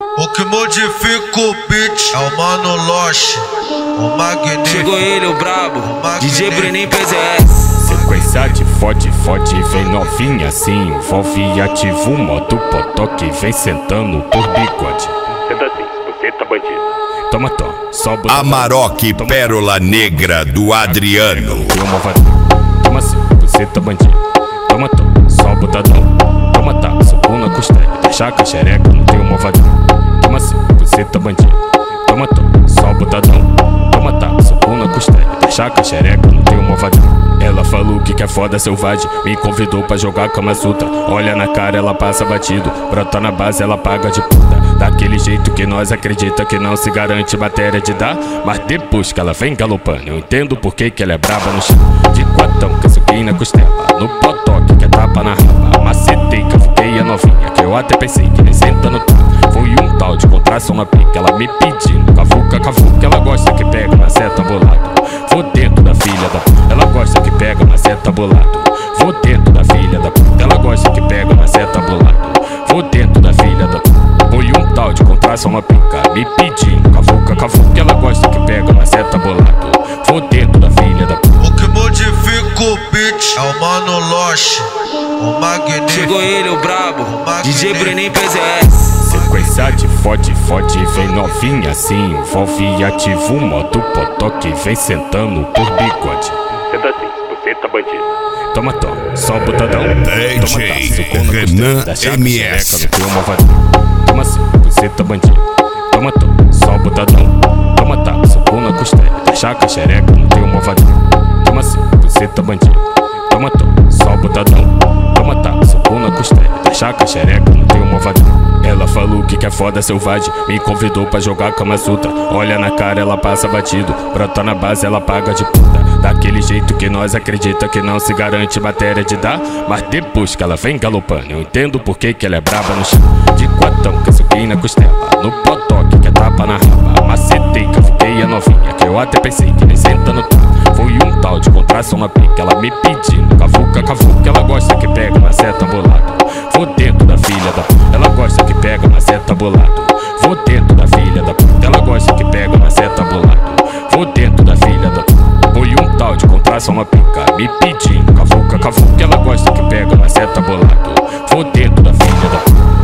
O que modifica o beat é o Mano Loche, o magnífico. Chegou ele, o brabo, DJ Bruninho PZS. Sequência de fode, vem novinha assim. Envolve ativo, modo potoque, vem sentando por bigode. Senta assim, você tá bandido. Toma, sobe. Amarok, pérola negra do Adriano. Toma assim, você tá bandido. Toma, sobe o dadão. Toma, tá, soco na costela. Chaca, xereca, não tem uma vadão. Toma assim, você tá bandido. Toma, sobe o dadão. Toma, tá, soco na costela. Chaca, xereca, não tem uma vadão. Ela falou que é foda selvagem, me convidou pra jogar Kama Sutra. Olha na cara, ela passa batido. Brota na base, ela paga de puta. Daquele jeito que nós acredita que não se garante matéria de dar. Mas depois que ela vem galopando, eu entendo por que ela é braba no chão. De quatão, que suquinho na costela. No potoque, que é tapa na raba. Macetei, cavuquei a novinha, que eu até pensei que nem senta no tapa. Foi um tal de contração na pica, ela me pedindo cavuca, ela gosta que pega na seta bolado. Vou dentro da filha da puta, ela gosta que pega na seta bolado. Vou dentro da filha da puta, ela gosta que pega na seta bolado. Vou dentro da filha da puta. Foi um tal de contração na pica, me pedindo cavuca, ela gosta que pega na seta bolado. Vou dentro da filha da puta. O que modifica o beat é o Mano Loche, o magnífico. Chegou ele, o brabo, DJ Bruninho PZS. Sequência de fode, vem novinha assim. Envolve ativo, modo potoque, vem sentando por bigode. Senta assim, você tá bandido. Toma, sobe o dadão. DJ Renan MS. Toma assim, você tá bandido. Toma, sobe o dadão. Toma, tá, soco na costela. Chaca, xereca, não tem uma vadão. Toma assim, você tá bandido. Toma, sobe o dadão. Toma, tá, soco na costela. Chaca, xereca, não tem uma vadão. Ela falou que é foda selvagem, me convidou pra jogar Kama Sutra. Olha na cara, ela passa batido. Brota na base, ela paga de puta. Daquele jeito que nós acredita que não se garante matéria de dar. Mas depois que ela vem galopando, eu entendo por que ela é braba no chão. De quatão, que suquinho na costela. No potoque, que é tapa na raba. Macetei, cavuquei a novinha, que eu até pensei que nem senta no tapa. Foi um tal de contração na pica, ela me pedindo cavuca, ela gosta que pega na seta bolado. Vou dentro da filha da puta, ela gosta que pega na seta bolado. Vou dentro da filha da puta, ela gosta que pega na seta bolado. Vou dentro da filha da puta. Foi um tal de contração na pica, me pedindo cavuca, ela gosta que pega na seta bolado. Vou dentro da filha da puta.